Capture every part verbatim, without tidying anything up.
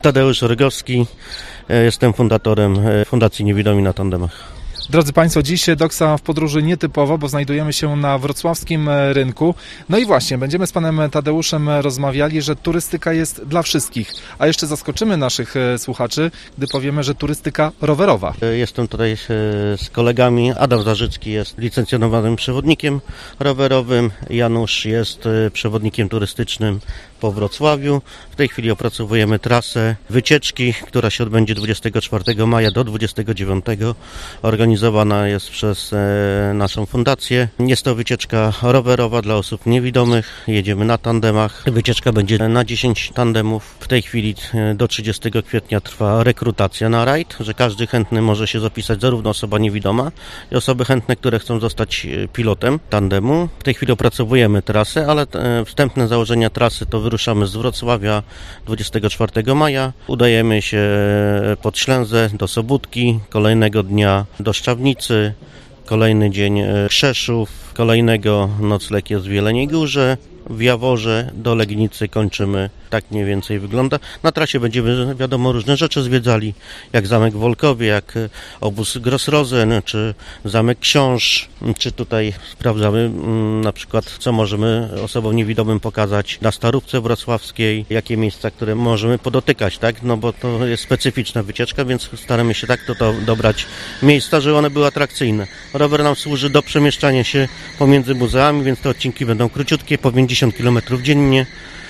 Tadeusz Rygowski, jestem fundatorem Fundacji Niewidomi na Tandemach. Drodzy Państwo, dziś Doksa w podróży nietypowo, bo znajdujemy się na wrocławskim rynku. No i właśnie, będziemy z panem Tadeuszem rozmawiali, że turystyka jest dla wszystkich. A jeszcze zaskoczymy naszych słuchaczy, gdy powiemy, że turystyka rowerowa. Jestem tutaj z kolegami. Adam Zarzycki jest licencjonowanym przewodnikiem rowerowym. Janusz jest przewodnikiem turystycznym po Wrocławiu. W tej chwili opracowujemy trasę wycieczki, która się odbędzie dwudziestego czwartego maja do dwudziestego dziewiątego. Organizowana jest przez e, naszą fundację. Jest to wycieczka rowerowa dla osób niewidomych. Jedziemy na tandemach. Wycieczka będzie na dziesięć tandemów. W tej chwili e, do trzydziestego kwietnia trwa rekrutacja na rajd, że każdy chętny może się zapisać, zarówno osoba niewidoma i osoby chętne, które chcą zostać pilotem tandemu. W tej chwili opracowujemy trasę, ale e, wstępne założenia trasy to wyruszamy z Wrocławia dwudziestego czwartego maja. Udajemy się pod Ślęzę do Sobótki, kolejnego dnia do Szczawnicy, kolejny dzień Krzeszów, kolejnego nocleg jest w Jeleniej Górze, w Jaworze do Legnicy kończymy. Tak mniej więcej wygląda. Na trasie będziemy, wiadomo, różne rzeczy zwiedzali, jak Zamek w Wolkowie, jak obóz Grossrosen, czy Zamek Książ, czy tutaj sprawdzamy m, na przykład, co możemy osobom niewidomym pokazać na Starówce Wrocławskiej, jakie miejsca, które możemy podotykać, tak? No bo to jest specyficzna wycieczka, więc staramy się tak to, to dobrać miejsca, żeby one były atrakcyjne. Rower nam służy do przemieszczania się pomiędzy muzeami, więc te odcinki będą króciutkie, po pięćdziesiąt kilometrów dziennie.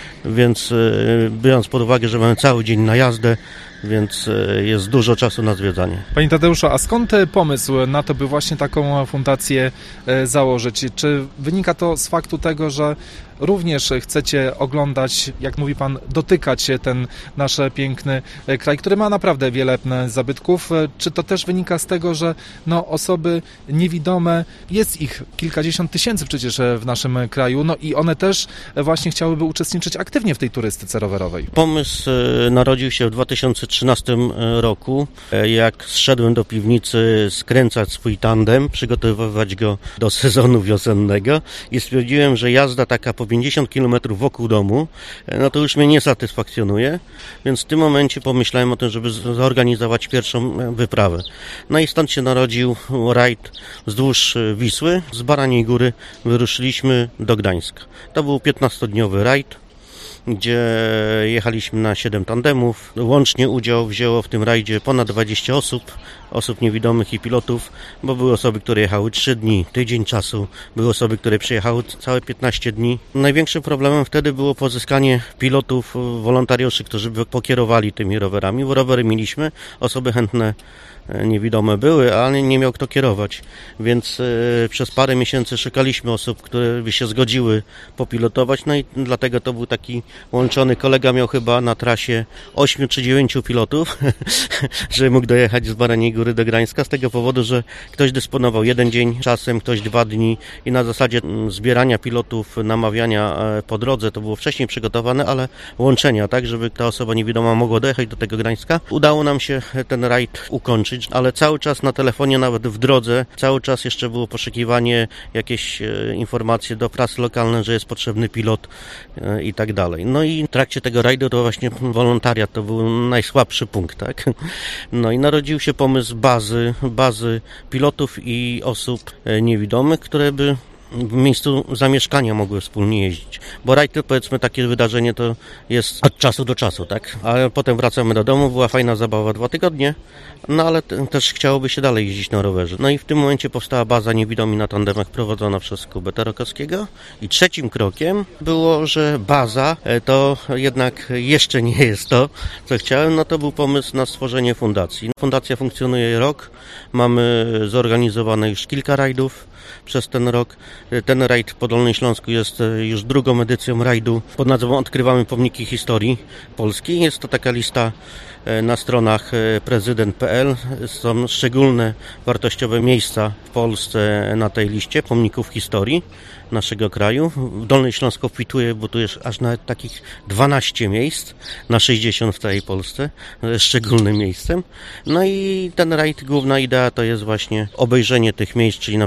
Więc biorąc pod uwagę, że mamy cały dzień na jazdę, więc jest dużo czasu na zwiedzanie. Panie Tadeuszu, a skąd pomysł na to, by właśnie taką fundację założyć? Czy wynika to z faktu tego, że również chcecie oglądać, jak mówi pan, dotykać ten nasz piękny kraj, który ma naprawdę wiele zabytków? Czy to też wynika z tego, że no, osoby niewidome, jest ich kilkadziesiąt tysięcy przecież w naszym kraju, no i one też właśnie chciałyby uczestniczyć aktywnie w tej turystyce rowerowej? Pomysł narodził się w dwa tysiące trzynastym roku, jak zszedłem do piwnicy skręcać swój tandem, przygotowywać go do sezonu wiosennego i stwierdziłem, że jazda taka po pięćdziesiąt kilometrów wokół domu, no to już mnie nie satysfakcjonuje, więc w tym momencie pomyślałem o tym, żeby zorganizować pierwszą wyprawę. No i stąd się narodził rajd wzdłuż Wisły. Z Baraniej Góry wyruszyliśmy do Gdańska. To był piętnastodniowy rajd, gdzie jechaliśmy na siedem tandemów. Łącznie udział wzięło w tym rajdzie ponad dwadzieścia osób, osób niewidomych i pilotów, bo były osoby, które jechały trzy dni, tydzień czasu, były osoby, które przyjechały całe piętnaście dni. Największym problemem wtedy było pozyskanie pilotów, wolontariuszy, którzy by pokierowali tymi rowerami, bo rowery mieliśmy, osoby chętne niewidome były, ale nie miał kto kierować, więc y, przez parę miesięcy szukaliśmy osób, które by się zgodziły popilotować, no i dlatego to był taki łączony, kolega miał chyba na trasie ośmiu czy dziewięciu pilotów, żeby mógł dojechać z Baraniej Góry do Gdańska, z tego powodu, że ktoś dysponował jeden dzień czasem, ktoś dwa dni i na zasadzie zbierania pilotów, namawiania po drodze, to było wcześniej przygotowane, ale łączenia, tak, żeby ta osoba niewidoma mogła dojechać do tego Gdańska. Udało nam się ten rajd ukończyć, ale cały czas na telefonie, nawet w drodze, cały czas jeszcze było poszukiwanie, jakieś e, informacje do prasy lokalnej, że jest potrzebny pilot e, i tak dalej. No i w trakcie tego rajdu to właśnie wolontariat to był najsłabszy punkt, tak? No i narodził się pomysł bazy, bazy pilotów i osób e, niewidomych, które by w miejscu zamieszkania mogły wspólnie jeździć. Bo rajd, powiedzmy, takie wydarzenie to jest od czasu do czasu, tak? Ale potem wracamy do domu, była fajna zabawa dwa tygodnie, no ale t- też chciałoby się dalej jeździć na rowerze. No i w tym momencie powstała baza Niewidomi na tandemach prowadzona przez Kubę Tarokowskiego i trzecim krokiem było, że baza to jednak jeszcze nie jest to, co chciałem, no to był pomysł na stworzenie fundacji. Fundacja funkcjonuje rok, mamy zorganizowane już kilka rajdów przez ten rok. Ten rajd po Dolnym Śląsku jest już drugą edycją rajdu pod nazwą Odkrywamy pomniki historii Polski. Jest to taka lista na stronach prezydent kropka p l. Są szczególne wartościowe miejsca w Polsce na tej liście pomników historii naszego kraju. W Dolnym Śląsku kwituje, bo tu jest aż nawet takich dwanaście miejsc na sześćdziesiąt w całej Polsce. To jest szczególnym miejscem. No i ten rajd, główna idea to jest właśnie obejrzenie tych miejsc, czyli na przykład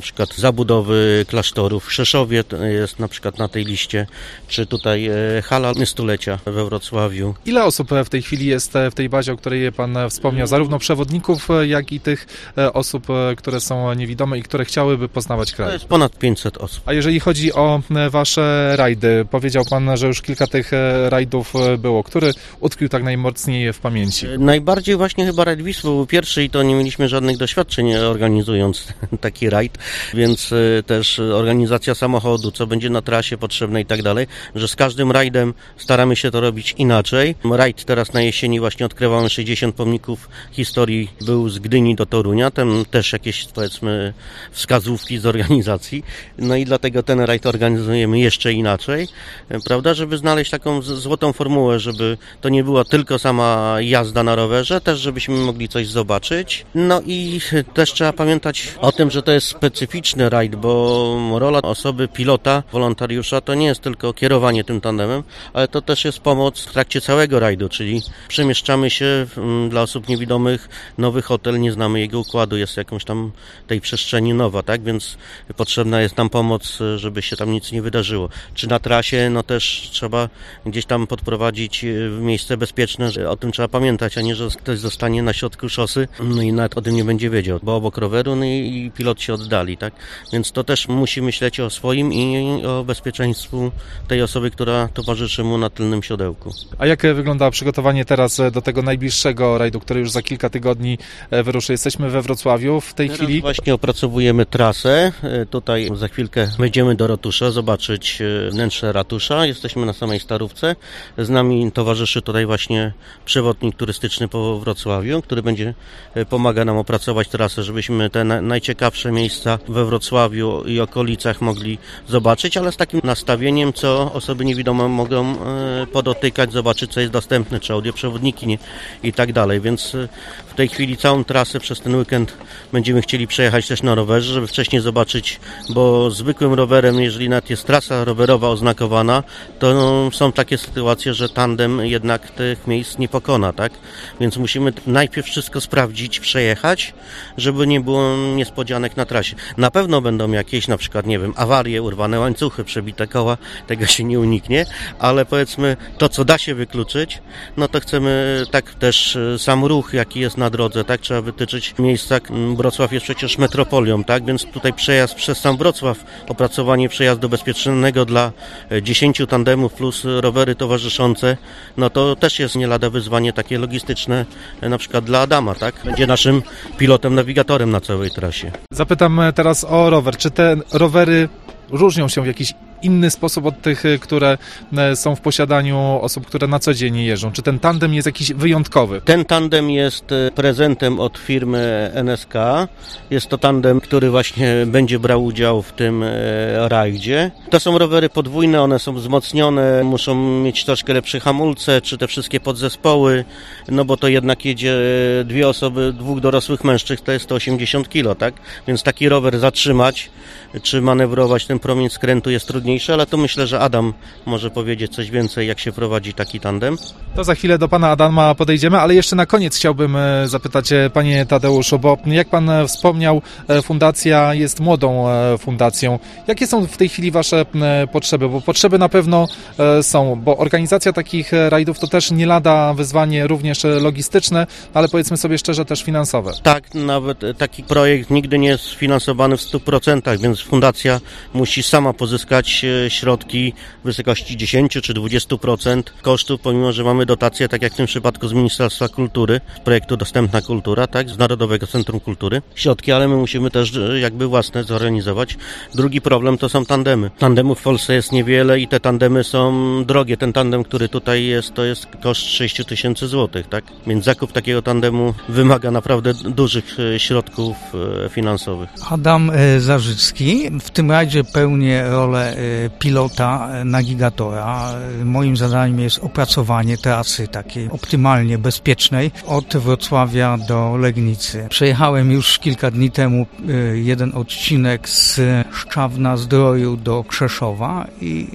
zabudowy klasztorów. W Rzeszowie jest na przykład na tej liście, czy tutaj hala stulecia we Wrocławiu. Ile osób w tej chwili jest w tej bazie, o której pan wspomniał? Zarówno przewodników, jak i tych osób, które są niewidome i które chciałyby poznawać kraj. To jest ponad pięćset osób. A jeżeli chodzi o wasze rajdy, powiedział pan, że już kilka tych rajdów było. Który utkwił tak najmocniej w pamięci? Najbardziej właśnie chyba rajd Wisły był pierwszy i to nie mieliśmy żadnych doświadczeń organizując taki rajd, więc też organizacja samochodu, co będzie na trasie potrzebne i tak dalej, że z każdym rajdem staramy się to robić inaczej. Rajd teraz na jesieni właśnie odkrywamy sześćdziesiąt pomników historii, był z Gdyni do Torunia, tam też jakieś powiedzmy wskazówki z organizacji, no i dlatego ten rajd organizujemy jeszcze inaczej, prawda, żeby znaleźć taką złotą formułę, żeby to nie była tylko sama jazda na rowerze, też żebyśmy mogli coś zobaczyć. No i też trzeba pamiętać o tym, że to jest specyficzny rajd, bo rola osoby pilota, wolontariusza to nie jest tylko kierowanie tym tandemem, ale to też jest pomoc w trakcie całego rajdu, czyli przemieszczamy się dla osób niewidomych, nowy hotel, nie znamy jego układu, jest jakąś tam tej przestrzeni nowa, tak, więc potrzebna jest nam pomoc, żeby się tam nic nie wydarzyło. Czy na trasie, no też trzeba gdzieś tam podprowadzić w miejsce bezpieczne, o tym trzeba pamiętać, a nie, że ktoś zostanie na środku szosy, no i nawet o tym nie będzie wiedział, bo obok roweru, no i pilot się oddali, tak, więc to też musi myśleć o swoim i o bezpieczeństwu tej osoby, która towarzyszy mu na tylnym siodełku. A jak wygląda przygotowanie teraz do tego najbliższego rajdu, który już za kilka tygodni wyruszy? Jesteśmy we Wrocławiu w tej teraz chwili. Właśnie opracowujemy trasę. Tutaj za chwilkę wejdziemy do ratusza, zobaczyć wnętrze ratusza. Jesteśmy na samej Starówce. Z nami towarzyszy tutaj właśnie przewodnik turystyczny po Wrocławiu, który będzie pomaga nam opracować trasę, żebyśmy te najciekawsze miejsca we Wrocławiu i okolicach mogli zobaczyć, ale z takim nastawieniem, co osoby niewidome mogą podotykać, zobaczyć, co jest dostępne, czy audioprzewodniki nie, i tak dalej, więc w tej chwili całą trasę przez ten weekend będziemy chcieli przejechać też na rowerze, żeby wcześniej zobaczyć, bo zwykłym rowerem, jeżeli nawet jest trasa rowerowa oznakowana, to no, są takie sytuacje, że tandem jednak tych miejsc nie pokona, tak? Więc musimy najpierw wszystko sprawdzić, przejechać, żeby nie było niespodzianek na trasie. Na pewno będą jakieś, na przykład, nie wiem, awarie, urwane łańcuchy, przebite koła, tego się nie uniknie, ale powiedzmy to, co da się wykluczyć, no to chcemy tak też sam ruch, jaki jest na drodze, tak, trzeba wytyczyć miejsca. Wrocław jest przecież metropolią, tak, więc tutaj przejazd przez sam Wrocław, opracowanie przejazdu bezpiecznego dla dziesięciu tandemów plus rowery towarzyszące, no to też jest nie lada wyzwanie takie logistyczne, na przykład dla Adama, tak, będzie naszym pilotem, nawigatorem na całej trasie. Zapytam teraz o rower. Czy te rowery różnią się w jakiś inny sposób od tych, które są w posiadaniu osób, które na co dzień jeżdżą? Czy ten tandem jest jakiś wyjątkowy? Ten tandem jest prezentem od firmy N S K. Jest to tandem, który właśnie będzie brał udział w tym rajdzie. To są rowery podwójne, one są wzmocnione, muszą mieć troszkę lepsze hamulce, czy te wszystkie podzespoły, no bo to jednak jedzie dwie osoby, dwóch dorosłych mężczyzn, to jest sto osiemdziesiąt kilo, tak? Więc taki rower zatrzymać, czy manewrować ten promień skrętu jest trudniejsze, ale to myślę, że Adam może powiedzieć coś więcej, jak się prowadzi taki tandem. To za chwilę do pana Adama podejdziemy, ale jeszcze na koniec chciałbym zapytać panie Tadeuszu, bo jak pan wspomniał, fundacja jest młodą fundacją. Jakie są w tej chwili wasze potrzeby? Bo potrzeby na pewno są, bo organizacja takich rajdów to też nie lada wyzwanie również logistyczne, ale powiedzmy sobie szczerze też finansowe. Tak, nawet taki projekt nigdy nie jest finansowany w stu procentach, więc fundacja musi sama pozyskać środki w wysokości dziesięć czy dwadzieścia procent kosztów, pomimo że mamy dotacje, tak jak w tym przypadku z Ministerstwa Kultury, z projektu Dostępna Kultura, tak, z Narodowego Centrum Kultury, środki, ale my musimy też jakby własne zorganizować. Drugi problem to są tandemy. Tandemów w Polsce jest niewiele i te tandemy są drogie. Ten tandem, który tutaj jest, to jest koszt sześć tysięcy złotych, tak, więc zakup takiego tandemu wymaga naprawdę dużych środków finansowych. Adam Zarzycki. W tym rajdzie pełnię rolę pilota, nawigatora. Moim zadaniem jest opracowanie trasy takiej optymalnie bezpiecznej od Wrocławia do Legnicy. Przejechałem już kilka dni temu jeden odcinek z Szczawna Zdroju do Krzeszowa i no,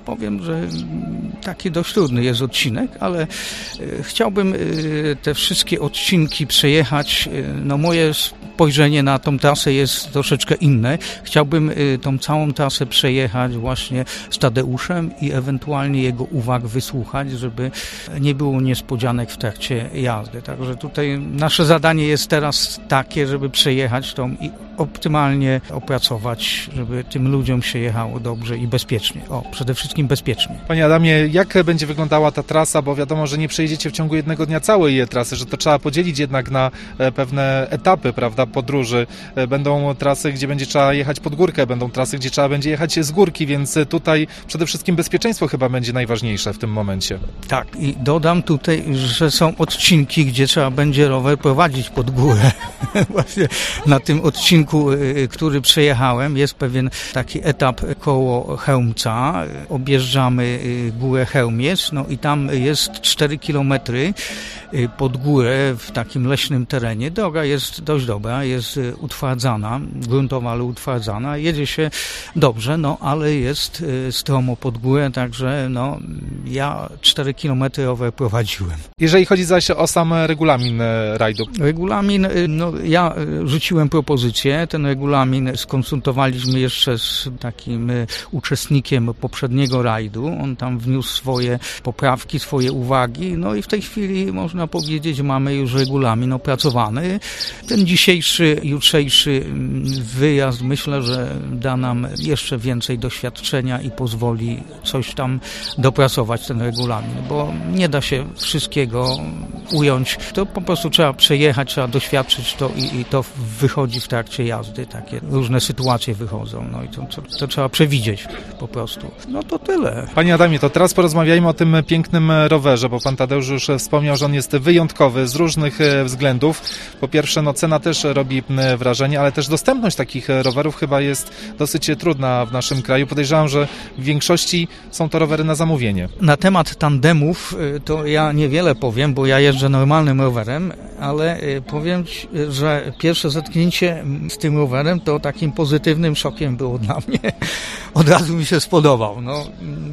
powiem, że taki dość trudny jest odcinek, ale chciałbym te wszystkie odcinki przejechać. No moje spojrzenie na tą trasę jest troszeczkę inne. Chciałbym tą całą trasę przejechać właśnie z Tadeuszem i ewentualnie jego uwag wysłuchać, żeby nie było niespodzianek w trakcie jazdy. Także tutaj nasze zadanie jest teraz takie, żeby przejechać tą i optymalnie opracować, żeby tym ludziom się jechało dobrze i bezpiecznie. O, przede wszystkim bezpiecznie. Panie Adamie, jak będzie wyglądała ta trasa, bo wiadomo, że nie przejedziecie w ciągu jednego dnia całej trasy, że to trzeba podzielić jednak na pewne etapy, prawda, podróży. Będą trasy, gdzie będzie trzeba jechać pod górkę, będą trasy, gdzie trzeba będzie jechać z górki, więc tutaj przede wszystkim bezpieczeństwo chyba będzie najważniejsze w tym momencie. Tak, i dodam tutaj, że są odcinki, gdzie trzeba będzie rower prowadzić pod górę. Właśnie na tym odcinku, który przejechałem, jest pewien taki etap koło Chełmca. Objeżdżamy górę Chełmiec, no i tam jest cztery kilometry pod górę w takim leśnym terenie. Droga jest dość dobra, jest utwardzana, gruntowa, ale utwardzana. Jedzie się dobrze, no ale jest stromo pod górę, także no ja cztery kilometry rower prowadziłem. Jeżeli chodzi zaś o sam regulamin rajdu. Regulamin, no ja rzuciłem propozycję, ten regulamin skonsultowaliśmy jeszcze z takim uczestnikiem poprzedniego rajdu, on tam wniósł swoje poprawki, swoje uwagi, no i w tej chwili można powiedzieć, mamy już regulamin opracowany. Ten dzisiejszy, jutrzejszy wyjazd myślę, że da nam jeszcze więcej doświadczenia i pozwoli coś tam dopracować ten regulamin, bo nie da się wszystkiego ująć. To po prostu trzeba przejechać, trzeba doświadczyć to i, i to wychodzi w trakcie jazdy. Takie różne sytuacje wychodzą, no i to, to, to trzeba przewidzieć po prostu. No to tyle. Panie Adamie, to teraz porozmawiajmy o tym pięknym rowerze, bo pan Tadeusz już wspomniał, że on jest wyjątkowy z różnych względów. Po pierwsze, no cena też robi wrażenie, ale też dostępność takich rowerów chyba jest dosyć trudna w naszym kraju. Podejrzewam, że w większości są to rowery na zamówienie. Na temat tandemów to ja niewiele powiem, bo ja jeżdżę normalnym rowerem, ale powiem, że pierwsze zetknięcie z tym rowerem to takim pozytywnym szokiem było dla mnie. Od razu mi się spodobał. No,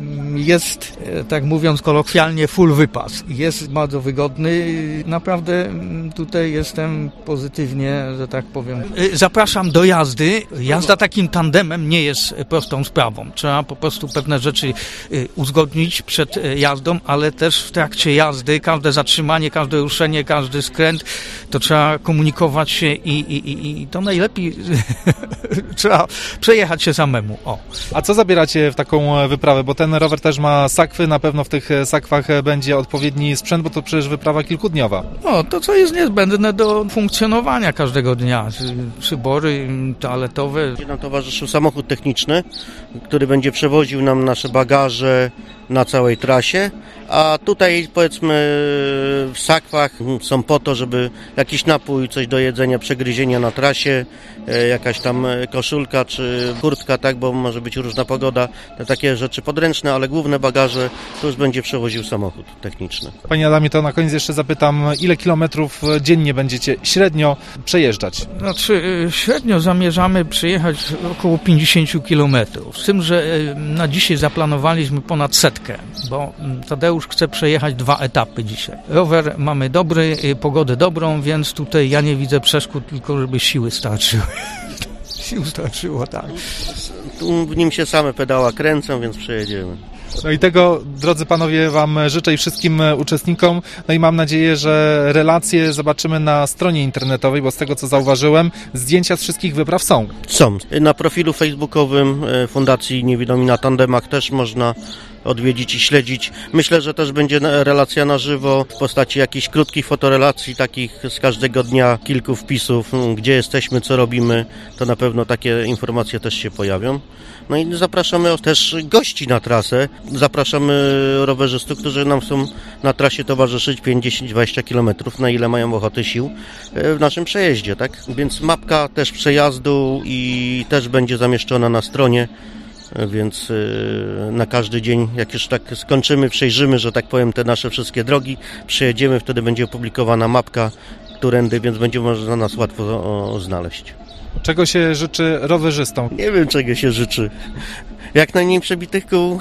jest, tak mówiąc kolokwialnie, full wypas. Jest bardzo wygodny. Naprawdę tutaj jestem pozytywnie, że tak powiem. Zapraszam do jazdy. Jazda takim tandemem nie jest prostą sprawą. Trzeba po prostu pewne rzeczy uzgodnić przed jazdą, ale też w trakcie jazdy każde zatrzymanie, każde ruszenie, każdy skręt, to trzeba komunikować się i, i, i, i to najlepiej trzeba przejechać się samemu. O. A co zabieracie w taką wyprawę? Bo ten rower też ma sakwy, na pewno w tych sakwach będzie odpowiedni sprzęt, bo to przecież wyprawa kilkudniowa. No, to co jest niezbędne do funkcjonowania każdego dnia. Przybory toaletowe. Będzie nam towarzyszył samochód techniczny, który będzie przewoził nam nasze bagaże na całej trasie, a tutaj powiedzmy w sakwach są po to, żeby jakiś napój, coś do jedzenia, przegryzienia na trasie, jakaś tam koszulka czy kurtka, tak, bo może być różna pogoda, to takie rzeczy podręczne, ale główne bagaże to już będzie przewoził samochód techniczny. Panie Adamie, to na koniec jeszcze zapytam, ile kilometrów dziennie będziecie średnio przejeżdżać? Znaczy, średnio zamierzamy przejechać około pięćdziesiąt kilometrów, z tym, że na dzisiaj zaplanowaliśmy ponad setkę, bo Tadeusz chce przejechać dwa etapy dzisiaj. Rower mamy dobry, pogodę dobrą, więc tutaj ja nie widzę przeszkód, tylko żeby siły starczyły. Sił starczyło, tak. Tu w nim się same pedała kręcą, więc przejedziemy. No i tego, drodzy panowie, wam życzę i wszystkim uczestnikom. No i mam nadzieję, że relacje zobaczymy na stronie internetowej, bo z tego, co zauważyłem, zdjęcia z wszystkich wypraw są. Są. Na profilu facebookowym Fundacji Niewidomi na Tandemach też można odwiedzić i śledzić. Myślę, że też będzie relacja na żywo w postaci jakichś krótkich fotorelacji, takich z każdego dnia, kilku wpisów, gdzie jesteśmy, co robimy, to na pewno takie informacje też się pojawią. No i zapraszamy też gości na trasę, zapraszamy rowerzystów, którzy nam chcą na trasie towarzyszyć pięć, dziesięć, dwadzieścia kilometrów, na ile mają ochotę, sił w naszym przejeździe, tak? Więc mapka też przejazdu i też będzie zamieszczona na stronie. Więc na każdy dzień, jak już tak skończymy, przejrzymy, że tak powiem, te nasze wszystkie drogi, przejedziemy, wtedy będzie opublikowana mapka, którędy, więc będzie można nas łatwo znaleźć. Czego się życzy rowerzystom? Nie wiem, czego się życzy. Jak najmniej przebitych kół.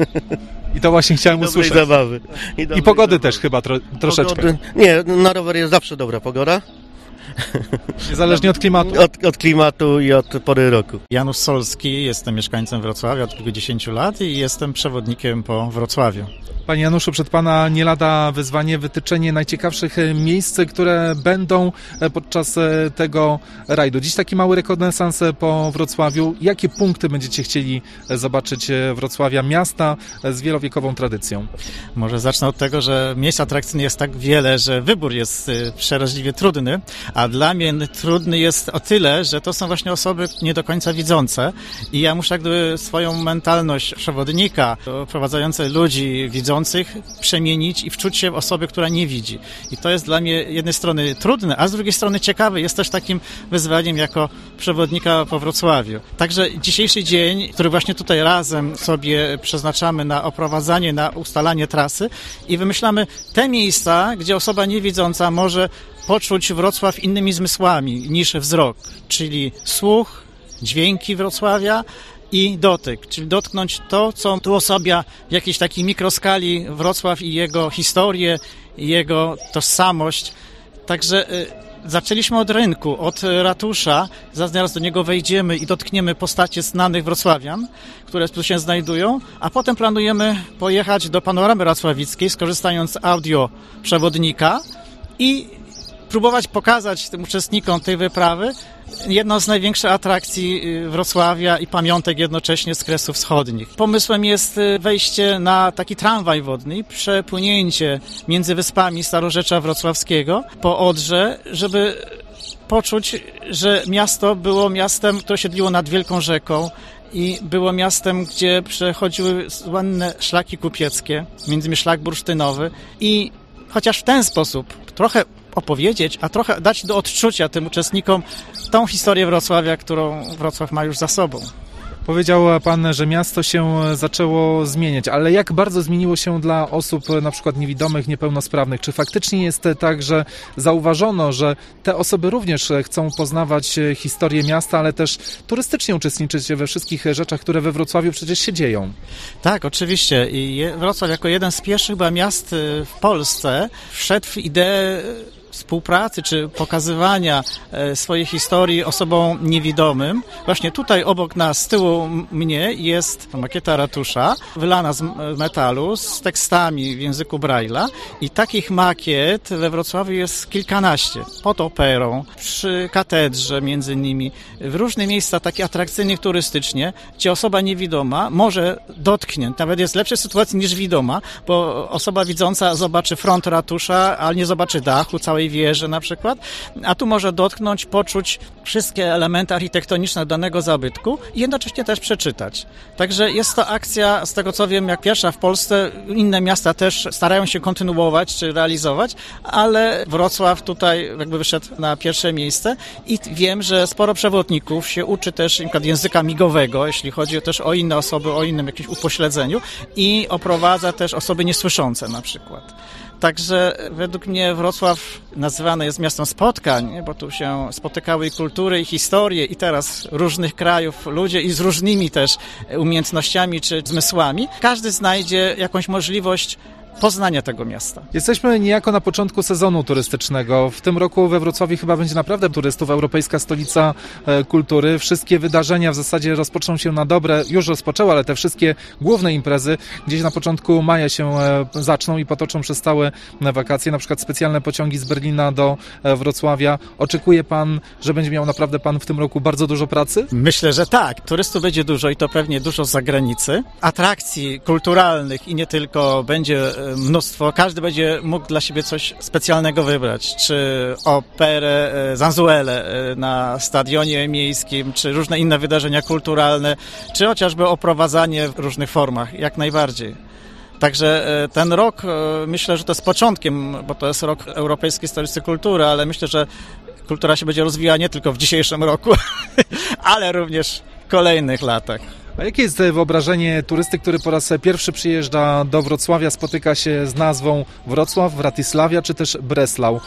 I to właśnie chciałem I dobrej usłyszeć. zabawy. I, I dobrej pogody zabawy. też chyba tro, troszeczkę. Pogody, nie, na rower jest zawsze dobra pogoda. Niezależnie od klimatu. Od, od klimatu i od pory roku. Janusz Solski, jestem mieszkańcem Wrocławia od kilkudziesięciu lat i jestem przewodnikiem po Wrocławiu. Panie Januszu, przed Pana nie lada wyzwanie wytyczenie najciekawszych miejsc, które będą podczas tego rajdu. Dziś taki mały rekonesans po Wrocławiu. Jakie punkty będziecie chcieli zobaczyć Wrocławia, miasta z wielowiekową tradycją? Może zacznę od tego, że miejsc atrakcyjnych jest tak wiele, że wybór jest przeraźliwie trudny, a dla mnie trudny jest o tyle, że to są właśnie osoby nie do końca widzące i ja muszę jakby swoją mentalność przewodnika, prowadzającej ludzi widzących, przemienić i wczuć się w osobę, która nie widzi. I to jest dla mnie z jednej strony trudne, a z drugiej strony ciekawe. Jest też takim wyzwaniem jako przewodnika po Wrocławiu. Także dzisiejszy dzień, który właśnie tutaj razem sobie przeznaczamy na oprowadzanie, na ustalanie trasy i wymyślamy te miejsca, gdzie osoba niewidząca może poczuć Wrocław innymi zmysłami niż wzrok, czyli słuch, dźwięki Wrocławia, i dotyk, czyli dotknąć to, co tu osobia w jakiejś takiej mikroskali Wrocław i jego historię, i jego tożsamość. Także y, zaczęliśmy od rynku, od ratusza, zaraz do niego wejdziemy i dotkniemy postacie znanych wrocławian, które tu się znajdują, a potem planujemy pojechać do Panoramy Racławickiej, skorzystając z audio przewodnika i próbować pokazać tym uczestnikom tej wyprawy jedną z największych atrakcji Wrocławia i pamiątek jednocześnie z Kresów Wschodnich. Pomysłem jest wejście na taki tramwaj wodny i przepłynięcie między wyspami Starorzecza Wrocławskiego po Odrze, żeby poczuć, że miasto było miastem, które siedliło nad wielką rzeką i było miastem, gdzie przechodziły słynne szlaki kupieckie, między innymi szlak bursztynowy i chociaż w ten sposób trochę opowiedzieć, a trochę dać do odczucia tym uczestnikom tą historię Wrocławia, którą Wrocław ma już za sobą. Powiedział Pan, że miasto się zaczęło zmieniać, ale jak bardzo zmieniło się dla osób na przykład niewidomych, niepełnosprawnych? Czy faktycznie jest tak, że zauważono, że te osoby również chcą poznawać historię miasta, ale też turystycznie uczestniczyć we wszystkich rzeczach, które we Wrocławiu przecież się dzieją? Tak, oczywiście. I Wrocław jako jeden z pierwszych chyba miast w Polsce wszedł w ideę współpracy czy pokazywania swojej historii osobom niewidomym. Właśnie tutaj obok nas, z tyłu mnie jest makieta ratusza, wylana z metalu, z tekstami w języku Braille'a i takich makiet we Wrocławiu jest kilkanaście. Pod operą, przy katedrze między innymi, w różne miejsca takie atrakcyjne turystycznie, gdzie osoba niewidoma może dotknąć, nawet jest w lepszej sytuacji niż widoma, bo osoba widząca zobaczy front ratusza, ale nie zobaczy dachu, całej wieży na przykład, a tu może dotknąć, poczuć wszystkie elementy architektoniczne danego zabytku i jednocześnie też przeczytać. Także jest to akcja, z tego co wiem, jak pierwsza w Polsce, inne miasta też starają się kontynuować czy realizować, ale Wrocław tutaj jakby wyszedł na pierwsze miejsce i wiem, że sporo przewodników się uczy też na przykład języka migowego, jeśli chodzi też o inne osoby, o innym jakimś upośledzeniu i oprowadza też osoby niesłyszące na przykład. Także według mnie Wrocław nazywany jest miastem spotkań, bo tu się spotykały i kultury, i historie, i teraz różnych krajów ludzie i z różnymi też umiejętnościami czy zmysłami. Każdy znajdzie jakąś możliwość poznania tego miasta. Jesteśmy niejako na początku sezonu turystycznego. W tym roku we Wrocławiu chyba będzie naprawdę turystów. Europejska Stolica Kultury. Wszystkie wydarzenia w zasadzie rozpoczną się na dobre. Już rozpoczęły, ale te wszystkie główne imprezy gdzieś na początku maja się zaczną i potoczą przez całe wakacje. Na przykład specjalne pociągi z Berlina do Wrocławia. Oczekuje Pan, że będzie miał naprawdę Pan w tym roku bardzo dużo pracy? Myślę, że tak. Turystów będzie dużo i to pewnie dużo z zagranicy. Atrakcji kulturalnych i nie tylko będzie mnóstwo. Każdy będzie mógł dla siebie coś specjalnego wybrać. Czy operę Zanzuelę na stadionie miejskim, czy różne inne wydarzenia kulturalne, czy chociażby oprowadzanie w różnych formach, jak najbardziej. Także ten rok, myślę, że to jest początkiem, bo to jest rok Europejskiej Stolicy Kultury, ale myślę, że kultura się będzie rozwijała nie tylko w dzisiejszym roku, ale również w kolejnych latach. A jakie jest wyobrażenie turysty, który po raz pierwszy przyjeżdża do Wrocławia, spotyka się z nazwą Wrocław, Wratysławia czy też Breslau?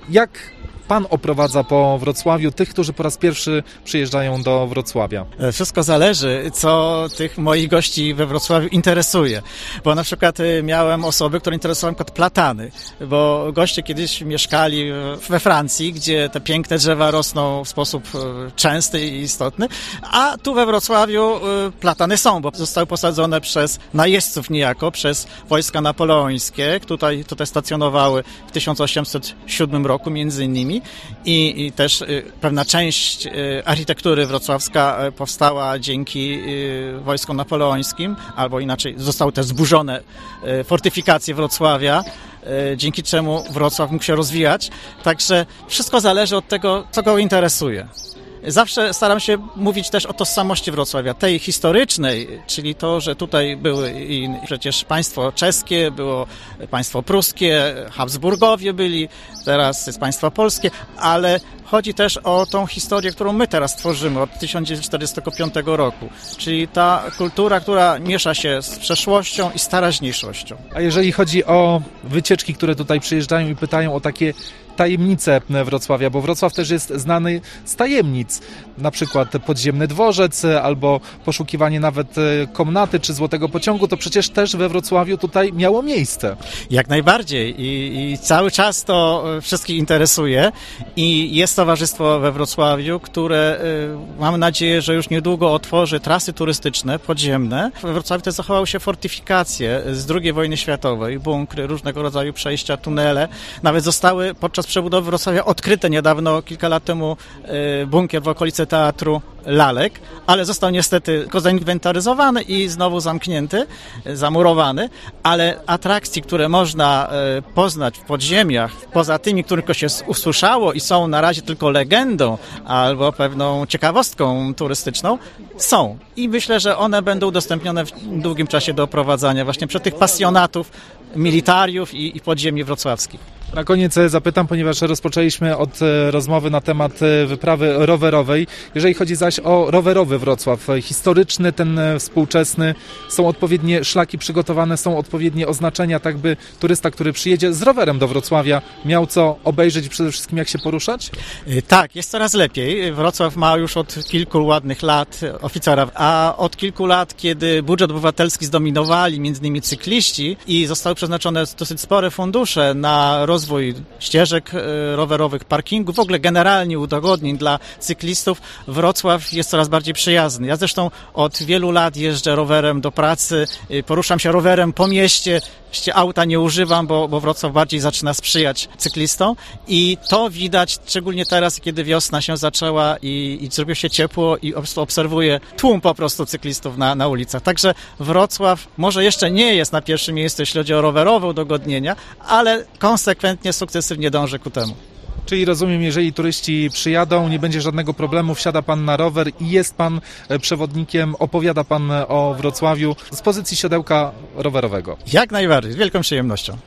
Jak pan oprowadza po Wrocławiu tych, którzy po raz pierwszy przyjeżdżają do Wrocławia? Wszystko zależy, co tych moich gości we Wrocławiu interesuje. Bo na przykład miałem osoby, które interesowały kot platany, bo goście kiedyś mieszkali we Francji, gdzie te piękne drzewa rosną w sposób częsty i istotny, a tu we Wrocławiu platany są, bo zostały posadzone przez najeźdźców niejako, przez wojska napoleońskie, tutaj, tutaj stacjonowały w tysiąc osiemset siódmym roku między innymi. I, i też y, pewna część y, architektury wrocławska y, powstała dzięki y, wojskom napoleońskim, albo inaczej zostały też zburzone y, fortyfikacje Wrocławia, y, dzięki czemu Wrocław mógł się rozwijać. Także wszystko zależy od tego, co go interesuje. Zawsze staram się mówić też o tożsamości Wrocławia, tej historycznej, czyli to, że tutaj były i przecież państwo czeskie, było państwo pruskie, Habsburgowie byli, teraz jest państwo polskie, ale chodzi też o tą historię, którą my teraz tworzymy od tysiąc dziewięćset czterdziestego piątego roku, czyli ta kultura, która miesza się z przeszłością i z teraźniejszością. A jeżeli chodzi o wycieczki, które tutaj przyjeżdżają i pytają o takie tajemnice Wrocławia, bo Wrocław też jest znany z tajemnic, na przykład podziemny dworzec albo poszukiwanie nawet komnaty czy złotego pociągu, to przecież też we Wrocławiu tutaj miało miejsce. Jak najbardziej i, i cały czas to wszystkich interesuje i jest towarzystwo we Wrocławiu, które y, mam nadzieję, że już niedługo otworzy trasy turystyczne podziemne. We Wrocławiu też zachowały się fortyfikacje z drugiej wojny światowej, bunkry, różnego rodzaju przejścia, tunele. Nawet zostały podczas przebudowy Wrocławia odkryte niedawno, kilka lat temu, y, bunkier w okolicy Teatru Lalek, ale został niestety tylko zainwentaryzowany i znowu zamknięty, zamurowany, ale atrakcji, które można y, poznać w podziemiach, poza tymi, których się usłyszało i są na razie tylko legendą albo pewną ciekawostką turystyczną, są. I myślę, że one będą udostępnione w długim czasie do oprowadzania właśnie przez tych pasjonatów militariów i, i podziemi wrocławskich. Na koniec zapytam, ponieważ rozpoczęliśmy od rozmowy na temat wyprawy rowerowej. Jeżeli chodzi zaś o rowerowy Wrocław, historyczny, ten współczesny, są odpowiednie szlaki przygotowane, są odpowiednie oznaczenia, tak by turysta, który przyjedzie z rowerem do Wrocławia, miał co obejrzeć i przede wszystkim jak się poruszać? Tak, jest coraz lepiej. Wrocław ma już od kilku ładnych lat oficera, a od kilku lat, kiedy budżet obywatelski zdominowali między innymi cykliści i zostały przeznaczone dosyć spore fundusze na rozwój rozwój ścieżek rowerowych, parkingów, w ogóle generalnie udogodnień dla cyklistów, Wrocław jest coraz bardziej przyjazny. Ja zresztą od wielu lat jeżdżę rowerem do pracy, poruszam się rowerem po mieście, auta nie używam, bo, bo Wrocław bardziej zaczyna sprzyjać cyklistom i to widać szczególnie teraz, kiedy wiosna się zaczęła i, i zrobiło się ciepło i obserwuję tłum po prostu cyklistów na, na ulicach. Także Wrocław może jeszcze nie jest na pierwszym miejscu, jeśli chodzi o rowerowe udogodnienia, ale konsekwentnie, sukcesywnie dąży ku temu. Czyli rozumiem, jeżeli turyści przyjadą, nie będzie żadnego problemu, wsiada pan na rower i jest pan przewodnikiem, opowiada pan o Wrocławiu z pozycji siodełka rowerowego. Jak najbardziej, z wielką przyjemnością.